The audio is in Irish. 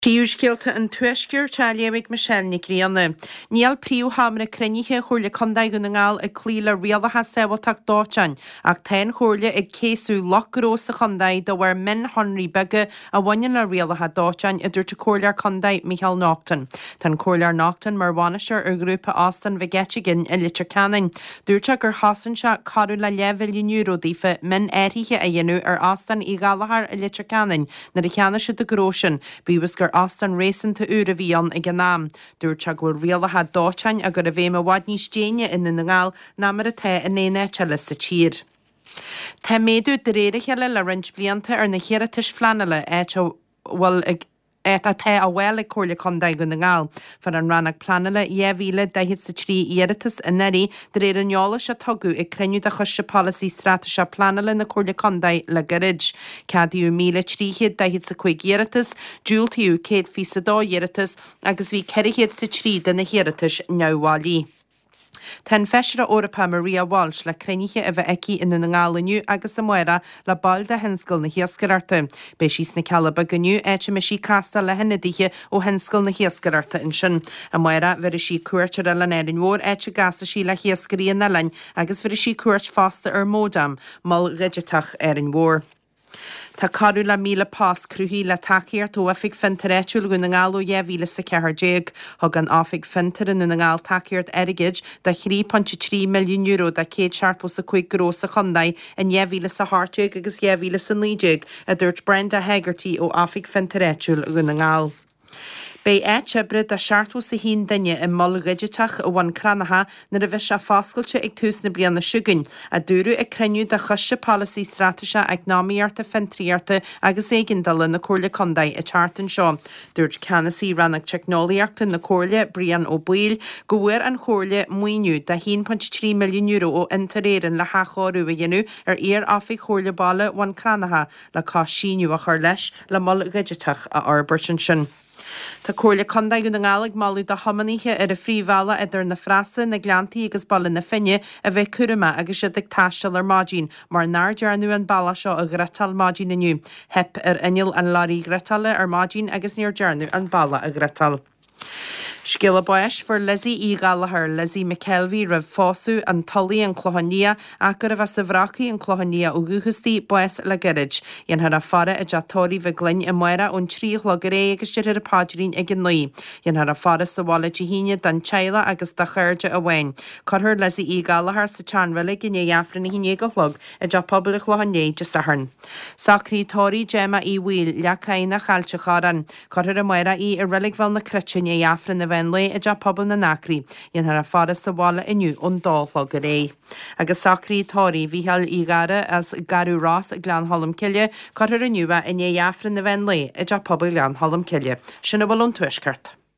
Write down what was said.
Príúscéalta an tuisceir tealaigh Michelle Nicríanna. Níl príú hamra crunithe chuirla condaig na ngáil ag clíla rialatha sebaltach dátein, ach ten chuirla ag céasú lochrós a condaig do bhar min Henry Bege a bhaine na rialatha dátein a dúirte cóirlear condaig Michael Naughton. Tan cóirlear Naughton mar bhainiseir ar grúpa Austin Vegetigin i litir canin. Dúirte gur hasan se carú le €11 dífa min éirithe a dhéanú ar Austin i gáalathar i litir canin na cheanna si de grósin, bíwas gur Austin racing to Uravion ag an Dúirte ghfuil rialatha dátein a gur a bhéim a bhaid níos déine in na ngáil námar a the in éine teile sa tír. Tá méadú de réiricheile le rint blianta ar na chéiritis flanala bhfuil ag a the a bhfuil ag cóirla condaig na ngáil far an rannach planala 2023 iiritas in neirí de réir an neola se tugu ag cruniú de chuiste policy strateise planala na cóirla condaig le garid. Cadíú 1305 iiritas, dúiltíú 100% iiritas agus bhí 103 de na iiritas neamháilí. Ten feisire Orpa Maria Walsh le cruniche a bheith eici in na ngáilaniu agus sa muire le ball de henscoil na hiascararta. Bei sís na calaba ganiu éite me sí casta le hennadíche ó henscoil na hiascararta in sin. A muire ver sí cuairte le nérin mór éite gasa sí le hiascarí na lein agus ver sí cuairt fásta ar módam, mal rigitach in mór. Tá carú le míle pás cruhí le takeíart ó afig fintaréitiúil go na ngáil ó 2040 thug an áfig fintar in na ngáil takeíart airigid de €3.3 milliún de céad searpó sa chuig grós a chundaid in 2030 agus 2090 a dúirt Brenda Hegarty ó áfig fintaréitiúil go na ngáil. Bei éitebrid a seaartú sa hín daine in moll rigiteach a bhain cranatha na a bheith se fáscailte ag tús na bliana siúgain a dúrú ag cruniú de chuiste policy strateise ag námíarta fintríarta agus éigindala na cóirla condaid a chartan seo. Dúirt Canasí rannach technoliaachta na cóirla Brian ó Buil go bhfuair an chóirla muoinú de €1.3 milliún ó interéirean le háchorú a dhéanú ar áfig chóirla balla bhain cranatha le cá síniu a chur leis le moll rigiteach a arbertin sin. Tá cóirla condaig na ngálaigh máú do homaníthe ar a phríomhheala idir na freasa na gleantaí agus balla na finne a bheith curama agus si ag taisteal ar mádín mar náir dearnú an balla seo a gretal mádín aniu. Hep ar inil an lárí gretala ar mádín agus níor dearnú an balla a gretal. Scéal buis for Lizzie í Gallagher, Lizzie McKelvey rah fású an tolaí an clohannia a gur a bheith sa bhracaí an clohannia ó gúchastí buis le garid. Ian har a fara a jatóí bheith glinn i muire ón tríchloguré agus tíir a páidirín ag an nuí. Ian har a fara sa bhála híine dan teile agus da chuirde a bhain. Corthir Lizzie í Gallagher sa teanrilig in éafran na híine go hlog a japabal a clohanné de saharn. Sacrí tóí Gemma í bhil lecaina chailte charan. Corthir a muire í a rilig bhil na critin éafran na bhain le a japabal na nacrí, ian har a fara sa bhála iniu ón dálhog a ré. Agus sacrí tóí bhíhall í gara as garú rás a glan hallam ciile, corthir a nuwa in éafran na bhain le a japabal glan hallam ciile. Sinna bhil ón tuiscart.